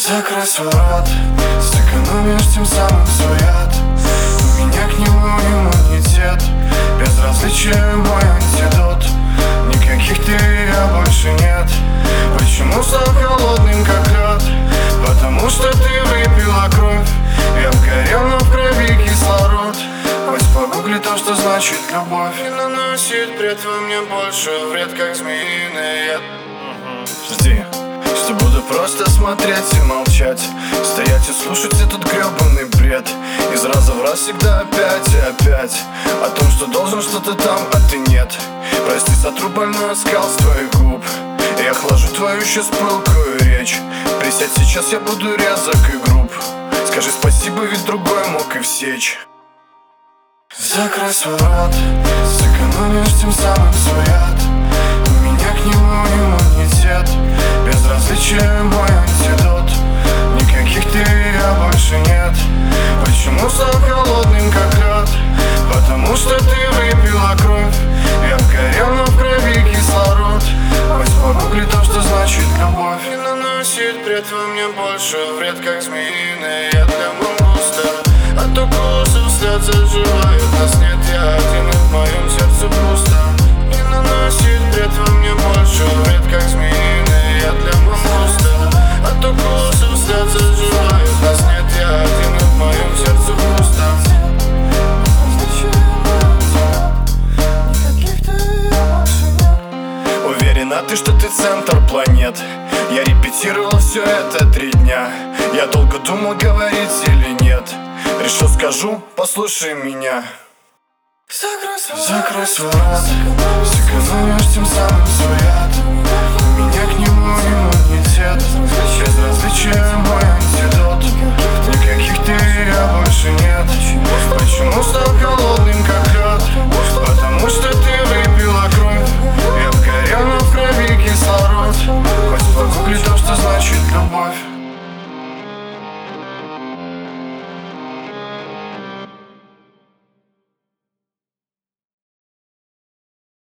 Закрой свой рот, сэкономишь тем самым свой яд. У меня к нему иммунитет, безразличие мой антидот. Никаких ты и я больше нет. Почему стал холодным как лед? Потому что ты выпила кровь. Я вгорел, но в крови кислород. Хоть погугли то, что значит любовь. И наносит бред во мне больше вред, как змеиный яд. Жди, что буду просто смотреть и молчать, стоять и слушать этот гребаный бред. Из раза в раз всегда опять и опять о том, что должен что-то там, а ты нет. Прости, сотру больной оскал с твоих губ. Я охлажу твою сейчас пылкую речь. Присядь, сейчас я буду резок и груб. Скажи спасибо, ведь другой мог и всечь. Закрой свой рот, сэкономишь тем самым свой яд. У меня к нему иммунитет, безразличие мой антидот. Никаких ты и я больше нет. Почему стал холодным как лед? Потому что ты выпила кровь. Я вгорел, но в крови кислород. Хоть погугли то, что значит любовь. И наносит бред во мне больше вред, как змеиный яд для мангуста. От укусов взгляд заживает, нас нет, я один, и в моем сердце пусто. И наносит бред во мне больше вред, как змеиный яд для мангуста. От укусов взгляд заживает, нас нет, я один, и в моем сердце пусто. Уверена ты, что ты центр планет. Я репетировал все это 3 дня. Я долго думал, говорить или нет. Решил, скажу, послушай меня. Закрой свой рот, сэкономишь тем самым свой яд. У меня к нему иммунитет, безразличие мой антидот.